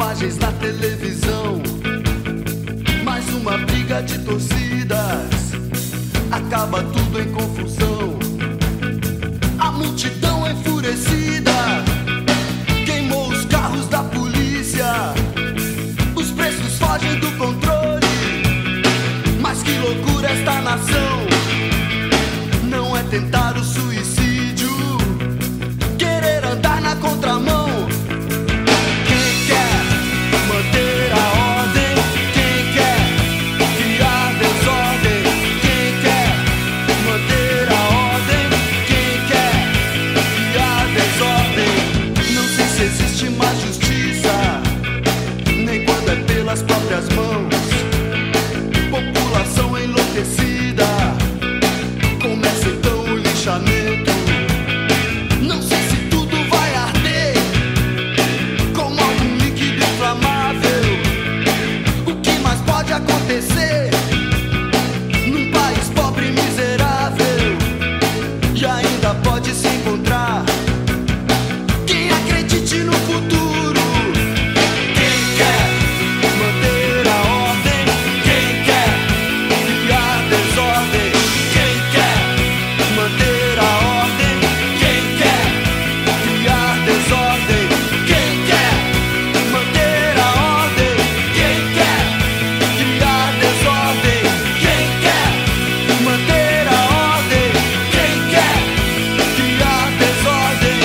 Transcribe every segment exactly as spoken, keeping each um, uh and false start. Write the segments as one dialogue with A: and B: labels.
A: imagens na televisão, mais uma briga de torcidas, acaba tudo em confusão. A multidão enfurecida queimou os carros da polícia, os preços fogem do controle. Mas que loucura esta nação, não é tentar o suicídio, querer andar na contramão. Quem quer manter a ordem, quem quer criar desordem, quem quer manter a ordem, quem quer criar desordem. Não sei se existe mais justiça, nem quando é pelas próprias mãos. População enlouquecida, começa então o lixamento. Não sei se tudo vai arder como algum líquido inflamável. O que mais pode acontecer num país pobre e miserável? E ainda pode se encontrar quem acredite no futuro. Quem quer manter a ordem, quem quer criar desordem, quem quer manter a ordem, quem quer criar desordem, quem quer manter a ordem, quem quer criar desordem, quem quer manter a ordem, quem quer criar desordem.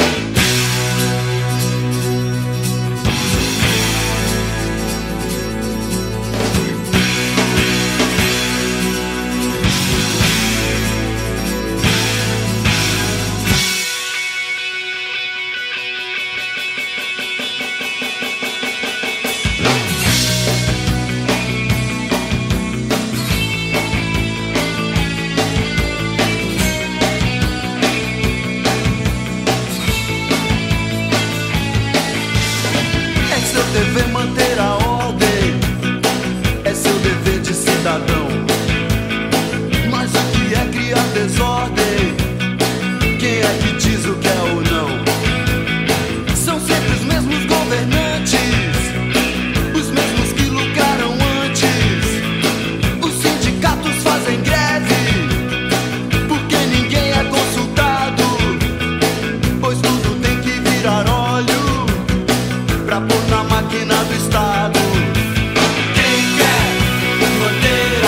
A: É seu dever manter a ordem, é seu dever de cidadão. Mas o que é criar desordem? Quem é que diz o que é ou não? São sempre os mesmos governantes, os mesmos que lucraram antes. Os sindicatos fazem greve porque ninguém é consultado, pois tudo tem que virar óleo pra pôr na máquina do Estado. Quem quer manter